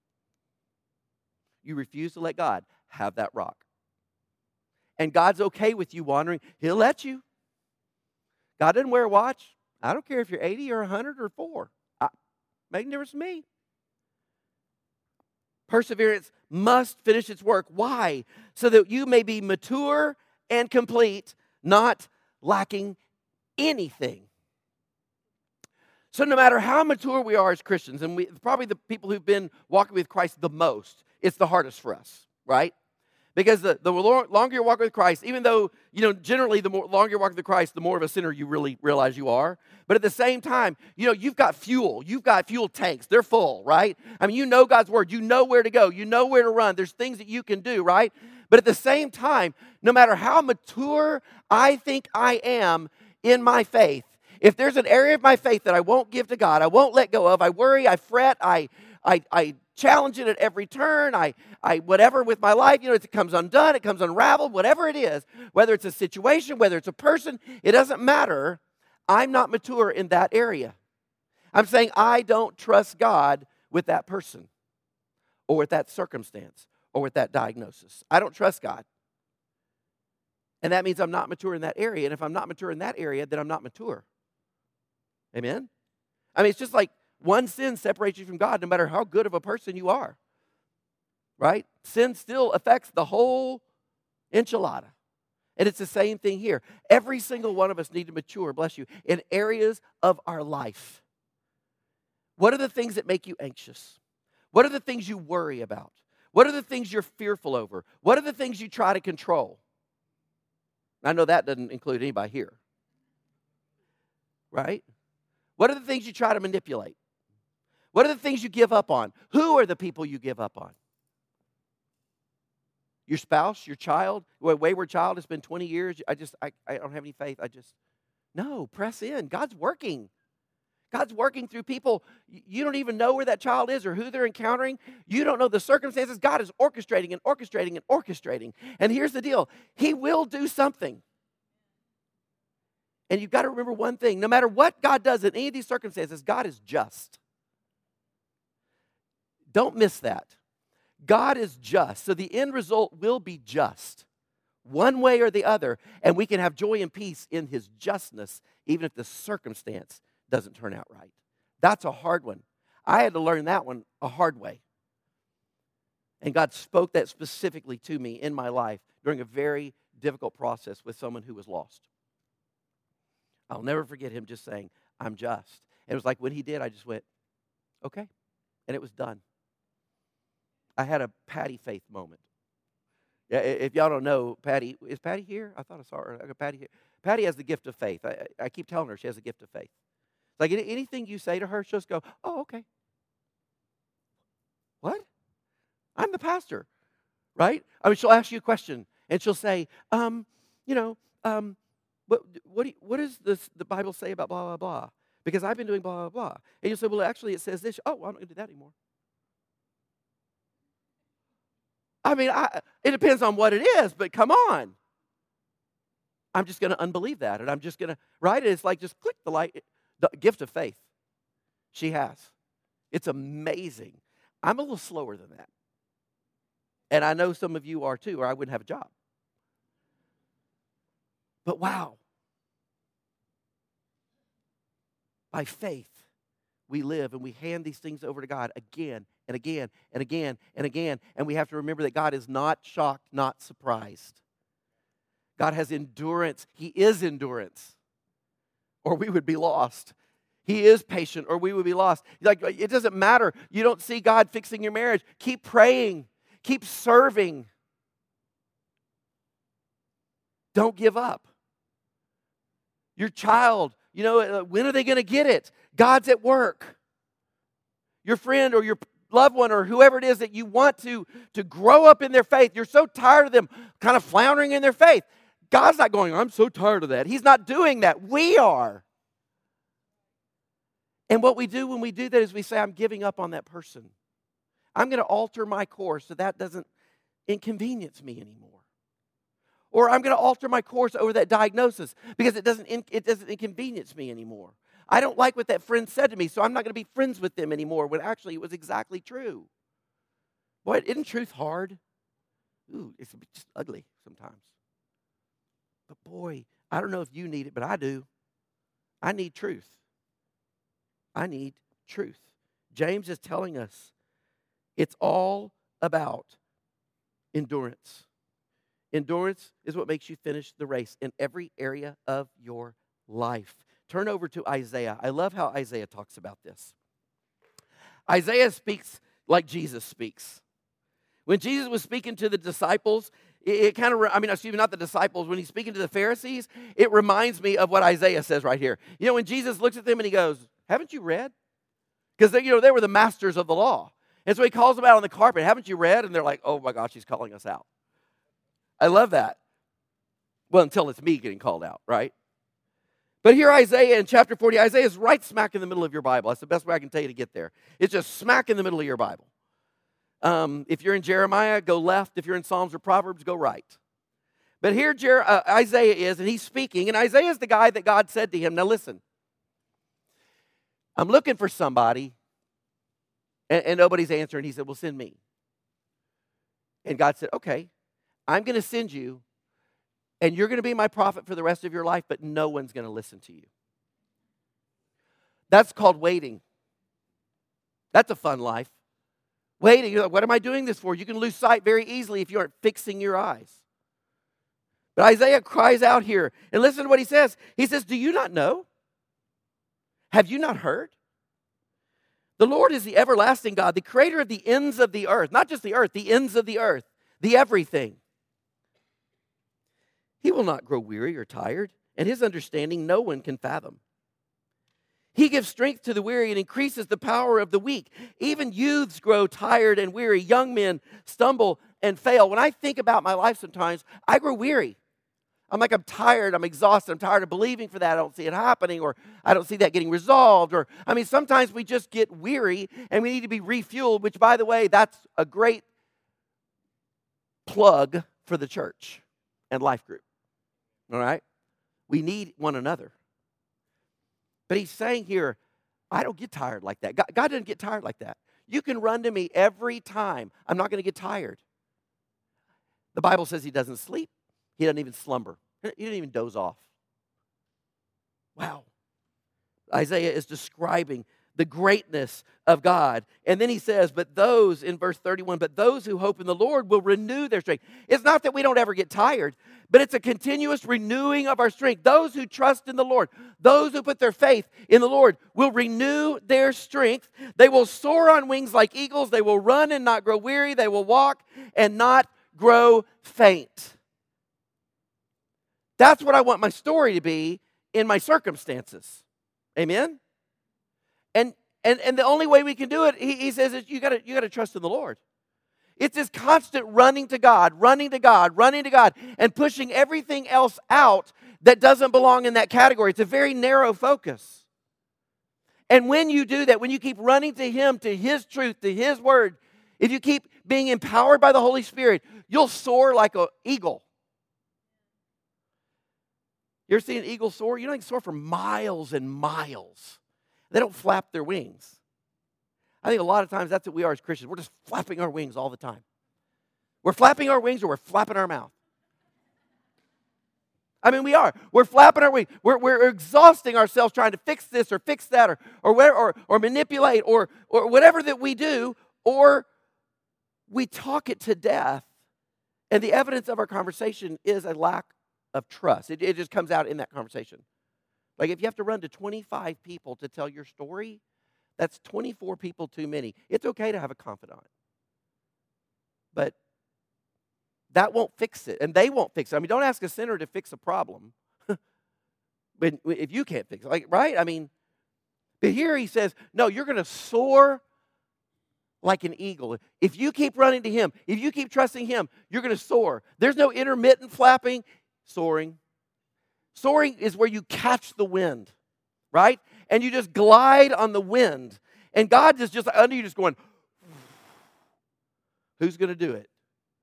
You refuse to let God have that rock. And God's okay with you wandering. He'll let you. God doesn't wear a watch. I don't care if you're 80 or 100 or 4. Make a difference to me. Perseverance must finish its work. Why? So that you may be mature and complete, not lacking anything. So no matter how mature we are as Christians, and probably the people who've been walking with Christ the most, it's the hardest for us, right? Because the longer you walk with Christ, even though, generally the longer you walk with Christ, the more of a sinner you really realize you are. But at the same time, you've got fuel. You've got fuel tanks. They're full, right? I mean, you know God's word. You know where to go. You know where to run. There's things that you can do, right? But at the same time, no matter how mature I think I am in my faith, if there's an area of my faith that I won't give to God, I won't let go of, I worry, I fret, I challenge it at every turn. I whatever with my life, it comes undone, it comes unraveled, whatever it is, whether it's a situation, whether it's a person, it doesn't matter. I'm not mature in that area. I'm saying I don't trust God with that person or with that circumstance or with that diagnosis. I don't trust God. And that means I'm not mature in that area. And if I'm not mature in that area, then I'm not mature. Amen? I mean, it's just like one sin separates you from God no matter how good of a person you are. Right? Sin still affects the whole enchilada. And it's the same thing here. Every single one of us need to mature, bless you, in areas of our life. What are the things that make you anxious? What are the things you worry about? What are the things you're fearful over? What are the things you try to control? I know that doesn't include anybody here. Right? What are the things you try to manipulate? What are the things you give up on? Who are the people you give up on? Your spouse, your child, a wayward child, it's been 20 years. I don't have any faith. No, press in. God's working. God's working through people. You don't even know where that child is or who they're encountering. You don't know the circumstances. God is orchestrating and orchestrating and orchestrating. And here's the deal. He will do something. And you've got to remember one thing. No matter what God does in any of these circumstances, God is just. Don't miss that. God is just. So the end result will be just. One way or the other. And we can have joy and peace in His justness, even if the circumstance doesn't turn out right. That's a hard one. I had to learn that one a hard way. And God spoke that specifically to me in my life during a very difficult process with someone who was lost. I'll never forget Him just saying, I'm just. And it was like when He did, I just went, okay. And it was done. I had a Patty faith moment. Yeah, if y'all don't know, Patty, is Patty here? I thought I saw her. I got Patty here. Patty has the gift of faith. I keep telling her she has the gift of faith. It's like anything you say to her, she'll just go, oh, okay. What? I'm the pastor, right? I mean, she'll ask you a question, and she'll say, what does the Bible say about blah, blah, blah? Because I've been doing blah, blah, blah. And you'll say, well, actually, it says this. Oh, well, I'm not going to do that anymore. I mean, it depends on what it is, but come on. I'm just going to unbelieve that, and I'm just going to, right? It's like just click the light, the gift of faith she has. It's amazing. I'm a little slower than that. And I know some of you are too, or I wouldn't have a job. But wow. By faith, we live and we hand these things over to God again and again and again and again. And we have to remember that God is not shocked, not surprised. God has endurance. He is endurance, or we would be lost. He is patient, or we would be lost. Like, it doesn't matter. You don't see God fixing your marriage. Keep praying. Keep serving. Don't give up. Your child, when are they going to get it? God's at work. Your friend or your loved one or whoever it is that you want to grow up in their faith, you're so tired of them kind of floundering in their faith. God's not going, I'm so tired of that. He's not doing that. We are. And what we do when we do that is we say, I'm giving up on that person. I'm going to alter my course so that doesn't inconvenience me anymore. Or I'm going to alter my course over that diagnosis because it doesn't inconvenience me anymore. I don't like what that friend said to me, so I'm not going to be friends with them anymore, when actually it was exactly true. Boy, isn't truth hard? Ooh, it's just ugly sometimes. But boy, I don't know if you need it, but I do. I need truth. I need truth. James is telling us it's all about endurance. Endurance is what makes you finish the race in every area of your life. Turn over to Isaiah. I love how Isaiah talks about this. Isaiah speaks like Jesus speaks. When Jesus was speaking to the disciples, not the disciples, when he's speaking to the Pharisees, it reminds me of what Isaiah says right here. When Jesus looks at them and he goes, haven't you read? Because they were the masters of the law. And so he calls them out on the carpet, haven't you read? And they're like, oh my gosh, he's calling us out. I love that. Well, until it's me getting called out, right? But here Isaiah in chapter 40, Isaiah is right smack in the middle of your Bible. That's the best way I can tell you to get there. It's just smack in the middle of your Bible. If you're in Jeremiah, go left. If you're in Psalms or Proverbs, go right. But here Isaiah is, and he's speaking. And Isaiah is the guy that God said to him, now listen, I'm looking for somebody, and nobody's answering. He said, well, send me. And God said, okay, I'm going to send you, and you're going to be my prophet for the rest of your life, but no one's going to listen to you. That's called waiting. That's a fun life. Waiting, you're like, what am I doing this for? You can lose sight very easily if you aren't fixing your eyes. But Isaiah cries out here, and listen to what he says. He says, do you not know? Have you not heard? The Lord is the everlasting God, the creator of the ends of the earth. Not just the earth, the ends of the earth, the everything. He will not grow weary or tired, and his understanding no one can fathom. He gives strength to the weary and increases the power of the weak. Even youths grow tired and weary. Young men stumble and fail. When I think about my life sometimes, I grow weary. I'm tired, I'm exhausted, I'm tired of believing for that. I don't see it happening, or I don't see that getting resolved. Sometimes we just get weary and we need to be refueled, which, by the way, that's a great plug for the church and life group. All right? We need one another. But he's saying here, I don't get tired like that. God doesn't get tired like that. You can run to me every time. I'm not going to get tired. The Bible says he doesn't sleep. He doesn't even slumber. He doesn't even doze off. Wow. Isaiah is describing the greatness of God. And then he says, in verse 31, but those who hope in the Lord will renew their strength. It's not that we don't ever get tired, but it's a continuous renewing of our strength. Those who trust in the Lord, those who put their faith in the Lord will renew their strength. They will soar on wings like eagles. They will run and not grow weary. They will walk and not grow faint. That's what I want my story to be in my circumstances. Amen? And the only way we can do it, he says, is you gotta trust in the Lord. It's this constant running to God, and pushing everything else out that doesn't belong in that category. It's a very narrow focus. And when you do that, when you keep running to Him, to His truth, to His word, if you keep being empowered by the Holy Spirit, you'll soar like an eagle. You ever seen an eagle soar? You know, they can soar for miles and miles. They don't flap their wings. I think a lot of times that's what we are as Christians. We're just flapping our wings all the time. We're flapping our wings or we're flapping our mouth. We are. We're flapping our wings. We're exhausting ourselves trying to fix this or fix that or manipulate or whatever that we do, or we talk it to death. And the evidence of our conversation is a lack of trust. It just comes out in that conversation. Like if you have to run to 25 people to tell your story, that's 24 people too many. It's okay to have a confidant. But that won't fix it, and they won't fix it. Don't ask a sinner to fix a problem but if you can't fix it, right? But here he says, no, you're going to soar like an eagle. If you keep running to Him, if you keep trusting Him, you're going to soar. There's no intermittent flapping, soaring. Soaring is where you catch the wind, right? And you just glide on the wind. And God is just under you, just going, who's going to do it?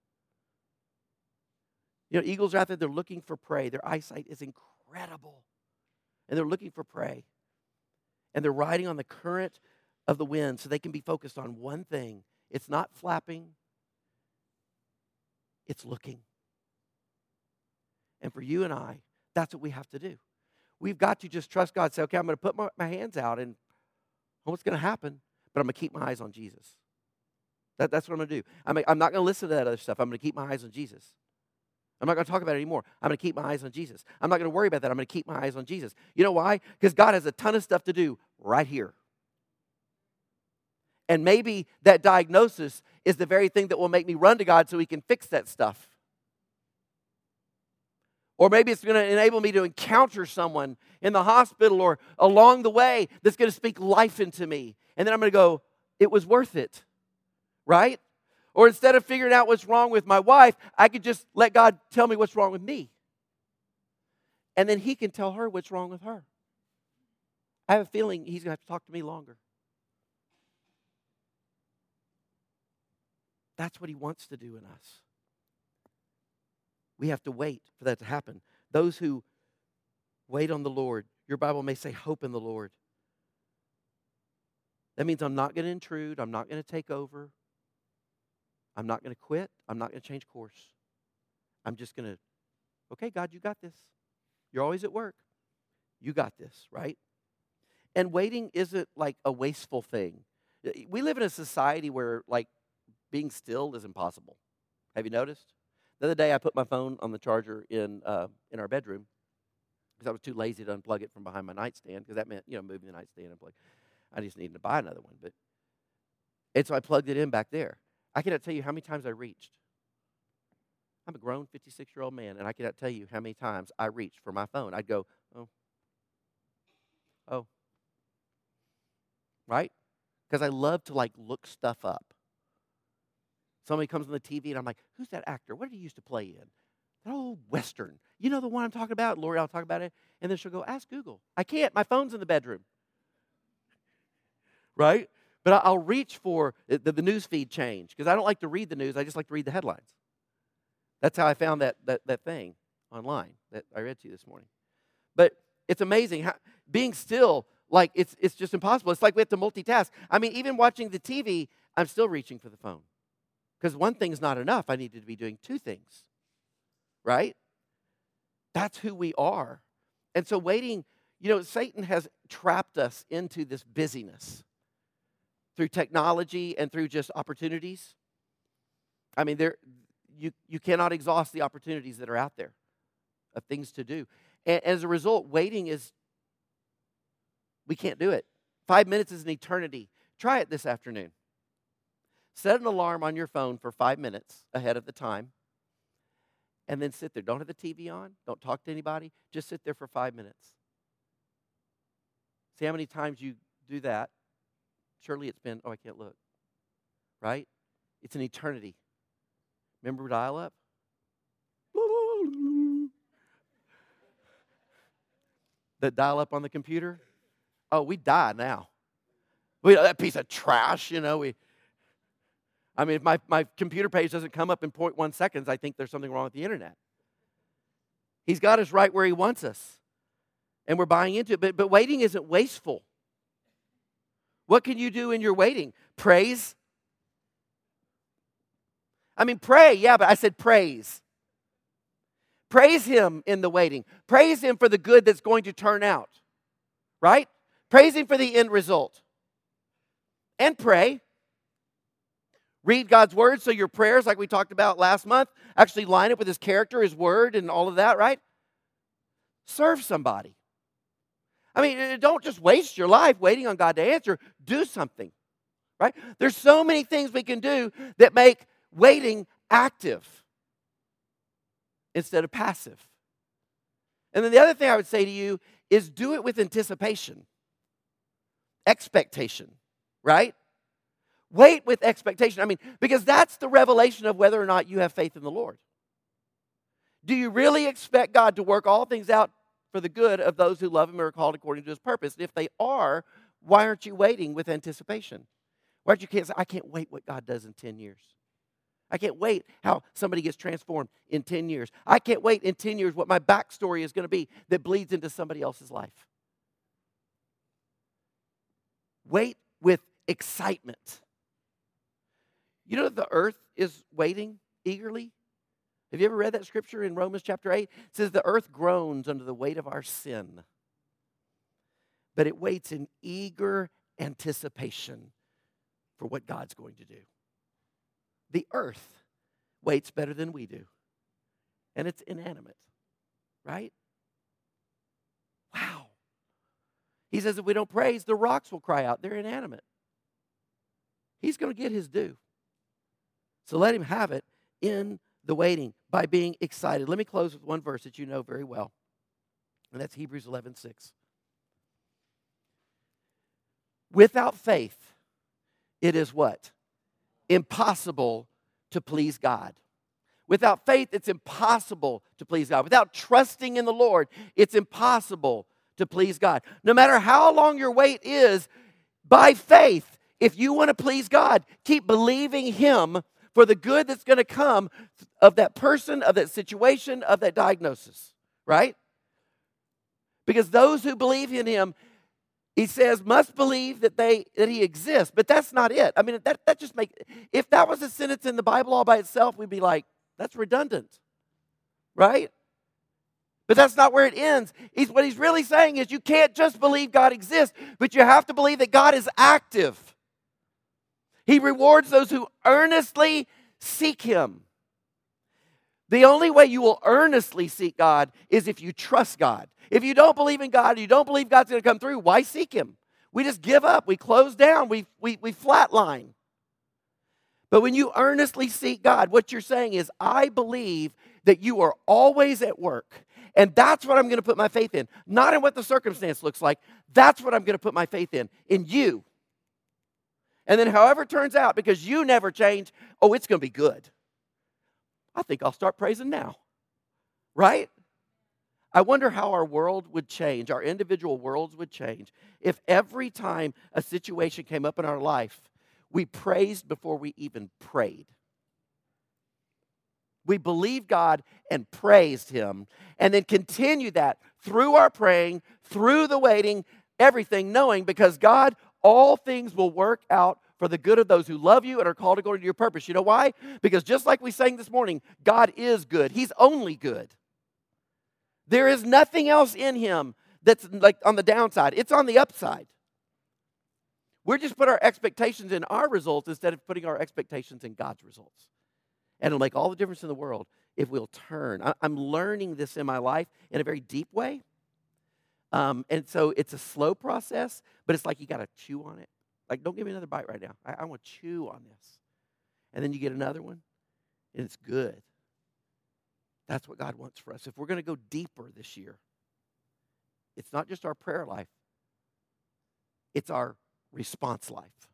Eagles are out there, they're looking for prey. Their eyesight is incredible. And they're looking for prey. And they're riding on the current of the wind so they can be focused on one thing. It's not flapping. It's looking. And for you and I, that's what we have to do. We've got to just trust God. Say, okay, I'm going to put my hands out and what's going to happen, but I'm going to keep my eyes on Jesus. That's what I'm going to do. I'm not going to listen to that other stuff. I'm going to keep my eyes on Jesus. I'm not going to talk about it anymore. I'm going to keep my eyes on Jesus. I'm not going to worry about that. I'm going to keep my eyes on Jesus. You know why? Because God has a ton of stuff to do right here. And maybe that diagnosis is the very thing that will make me run to God so He can fix that stuff. Or maybe it's going to enable me to encounter someone in the hospital or along the way that's going to speak life into me. And then I'm going to go, it was worth it, right? Or instead of figuring out what's wrong with my wife, I could just let God tell me what's wrong with me. And then He can tell her what's wrong with her. I have a feeling He's going to have to talk to me longer. that's what he wants to do in us. We have to wait for that to happen. Those who wait on the Lord, your Bible may say hope in the Lord. That means I'm not going to intrude. I'm not going to take over. I'm not going to quit. I'm not going to change course. I'm just going to, okay, God, you got this. You're always at work. You got this, right? And waiting isn't like a wasteful thing. We live in a society where like being still is impossible. Have you noticed? The other day I put my phone on the charger in our bedroom because I was too lazy to unplug it from behind my nightstand, because that meant, moving the nightstand and plug. I just needed to buy another one. And so I plugged it in back there. I cannot tell you how many times I reached. I'm a grown 56-year-old man, and I cannot tell you how many times I reached for my phone. I'd go, oh. Right? Because I love to look stuff up. Somebody comes on the TV, and I'm like, who's that actor? What did he used to play in? That old Western. You know the one I'm talking about? Lori, I'll talk about it. And then she'll go, ask Google. I can't. My phone's in the bedroom. Right? But I'll reach for the news feed change, because I don't like to read the news. I just like to read the headlines. That's how I found that thing online that I read to you this morning. But it's amazing how being still, it's just impossible. It's like we have to multitask. I mean, even watching the TV, I'm still reaching for the phone. Because one thing's not enough. I needed to be doing two things. Right? That's who we are. And so waiting, Satan has trapped us into this busyness through technology and through just opportunities. I mean, you cannot exhaust the opportunities that are out there of things to do. And as a result, waiting we can't do it. 5 minutes is an eternity. Try it this afternoon. Set an alarm on your phone for 5 minutes ahead of the time, and then sit there. Don't have the TV on. Don't talk to anybody. Just sit there for 5 minutes. See how many times you do that. Surely it's been, I can't look. Right? It's an eternity. Remember dial-up? The dial-up on the computer? Oh, we die now. That piece of trash, if my computer page doesn't come up in 0.1 seconds, I think there's something wrong with the internet. He's got us right where he wants us. And we're buying into it. But waiting isn't wasteful. What can you do in your waiting? Praise? Pray, yeah, but I said praise. Praise him in the waiting. Praise him for the good that's going to turn out. Right? Praise him for the end result. And pray. Read God's word so your prayers, like we talked about last month, actually line up with his character, his word, and all of that, right? Serve somebody. Don't just waste your life waiting on God to answer. Do something, right? There's so many things we can do that make waiting active instead of passive. And then the other thing I would say to you is do it with anticipation, expectation, right? Wait with expectation. Because that's the revelation of whether or not you have faith in the Lord. Do you really expect God to work all things out for the good of those who love him and are called according to his purpose? And if they are, why aren't you waiting with anticipation? Why aren't you say, I can't wait what God does in 10 years. I can't wait how somebody gets transformed in 10 years. I can't wait in 10 years what my backstory is going to be that bleeds into somebody else's life. Wait with excitement. You know that the earth is waiting eagerly? Have you ever read that scripture in Romans chapter 8? It says the earth groans under the weight of our sin, but it waits in eager anticipation for what God's going to do. The earth waits better than we do, and it's inanimate, right? Wow. He says if we don't praise, the rocks will cry out. They're inanimate. He's going to get his due. So let him have it in the waiting by being excited. Let me close with one verse that you know very well, and that's Hebrews 11:6. Without faith, it is what? Impossible to please God. Without faith, it's impossible to please God. Without trusting in the Lord, it's impossible to please God. No matter how long your wait is, by faith, if you want to please God, keep believing him for the good that's going to come of that person, of that situation, of that diagnosis, right? Because those who believe in him, he says, must believe that he exists. But that's not it. I mean, that just if that was a sentence in the Bible all by itself, we'd be like, that's redundant, right? But that's not where it ends. What he's really saying is you can't just believe God exists, but you have to believe that God is active. He rewards those who earnestly seek him. The only way you will earnestly seek God is if you trust God. If you don't believe in God, you don't believe God's going to come through, why seek him? We just give up. We close down. We flatline. But when you earnestly seek God, what you're saying is, I believe that you are always at work. And that's what I'm going to put my faith in. Not in what the circumstance looks like. That's what I'm going to put my faith in you. And then however it turns out, because you never change, it's going to be good. I think I'll start praising now. Right? I wonder how our world would change, our individual worlds would change, if every time a situation came up in our life, we praised before we even prayed. We believed God and praised him, and then continued that through our praying, through the waiting, everything, knowing because God, all things will work out for the good of those who love you and are called according to your purpose. You know why? Because just like we sang this morning, God is good. He's only good. There is nothing else in him that's like on the downside. It's on the upside. We're just put our expectations in our results instead of putting our expectations in God's results. And it'll make all the difference in the world if we'll turn. I'm learning this in my life in a very deep way. And so it's a slow process, but it's like you got to chew on it. Like, don't give me another bite right now. I want to chew on this. And then you get another one, and it's good. That's what God wants for us. If we're going to go deeper this year, it's not just our prayer life. It's our response life.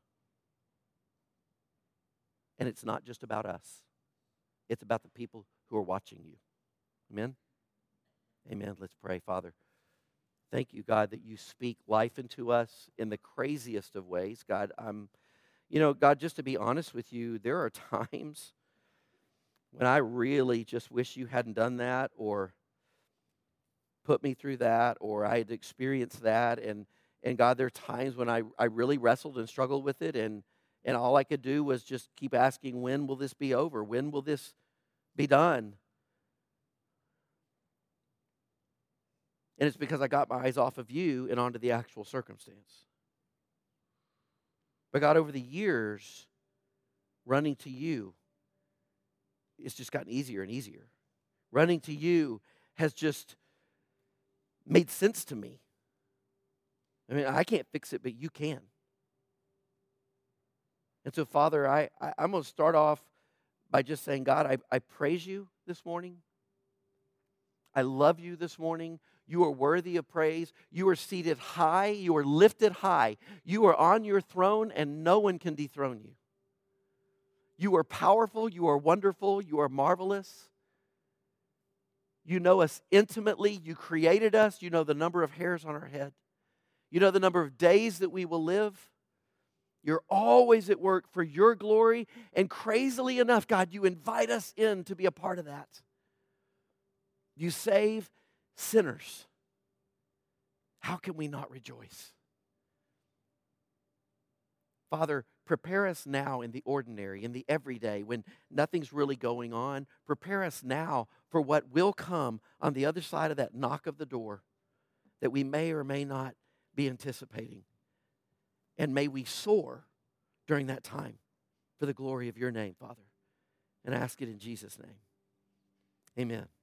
And it's not just about us. It's about the people who are watching you. Amen? Amen. Let's pray, Father. Thank you, God, that you speak life into us in the craziest of ways. God, God, just to be honest with you, there are times when I really just wish you hadn't done that or put me through that or I had experienced that. And God, there are times when I really wrestled and struggled with it and all I could do was just keep asking, when will this be over? When will this be done? And it's because I got my eyes off of you and onto the actual circumstance. But God, over the years, running to you, it's just gotten easier and easier. Running to you has just made sense to me. I mean, I can't fix it, but you can. And so, Father, I'm going to start off by just saying, God, I praise you this morning. I love you this morning. You are worthy of praise. You are seated high. You are lifted high. You are on your throne, and no one can dethrone you. You are powerful. You are wonderful. You are marvelous. You know us intimately. You created us. You know the number of hairs on our head. You know the number of days that we will live. You're always at work for your glory. And crazily enough, God, you invite us in to be a part of that. You save sinners. How can we not rejoice? Father, prepare us now in the ordinary, in the everyday, when nothing's really going on. Prepare us now for what will come on the other side of that knock of the door that we may or may not be anticipating. And may we soar during that time for the glory of your name, Father. And I ask it in Jesus' name. Amen.